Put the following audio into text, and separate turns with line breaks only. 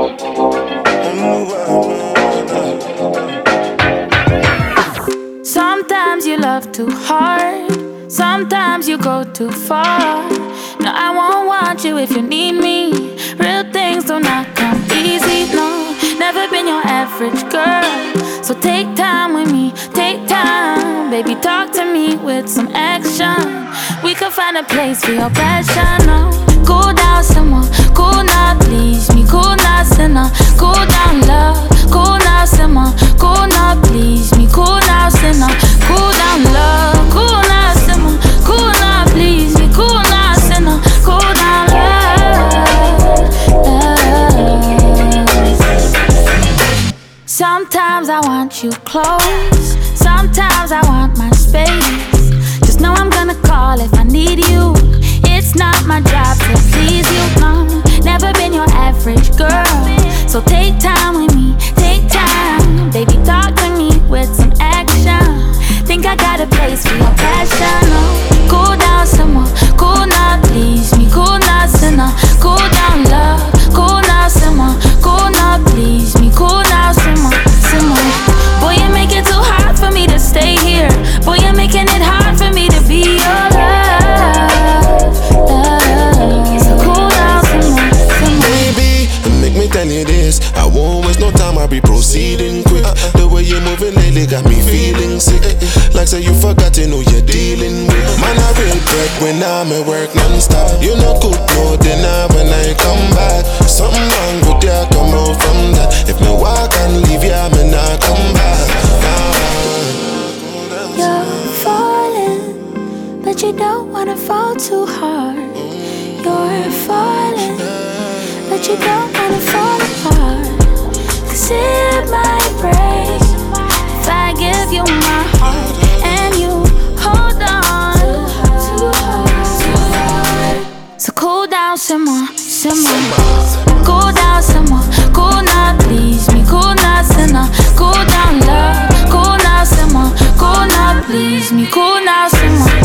Sometimes you love too hard, sometimes you go too far. No, I won't want you if you need me. Real things do not come easy, no. Never been your average girl, so take time with me, take time. Baby, talk to me with some action. We can find a place for your passion, no. Cool down someone, cool now, please me. Cool now, sinner, cool down love. Cool now, simmer, cool now, please me. Cool now, sinner, cool down love. Cool now, simmer, cool now, please me. Cool now, sinner, cool down love. Sometimes I want you close, sometimes I want my space. Just know I'm gonna call if I need you. It's not my job to please you, no. Never been your average girl, so take time with me, take time. Baby, talk to me with some action. Think I got a place for your passion, no. Cool down someone, cool now, please me. Cool now, sinner, cool down love. Cool now, simmer, cool now, please me. Cool now, simmer, simmer. Boy, you make it too hard for me to stay here. Boy, you're making it hard for me to be your love, love. So cool down, simmer, simmer.
Baby, make me tell you this, I won't waste no time, I'll be proceeding quick. The way you're moving lately got me feeling sick. Like say you forgot you know you're dealing with. Man, I real break when I'm at work non-stop. You no cook no dinner when I come back. Something wrong with you, come out from that. If me walk and leave you, I may not come back.
You're falling, but you don't wanna fall too hard. You're falling, but you don't wanna fall apart. 'Cause it might break if I give you my heart and you hold on too hard. So cool down, simmer, simmer. Cool down, simmer, cool now, please me. Cool now, sinner, cool down love. Cool now, simmer, cool now, please me. Cool now, simmer.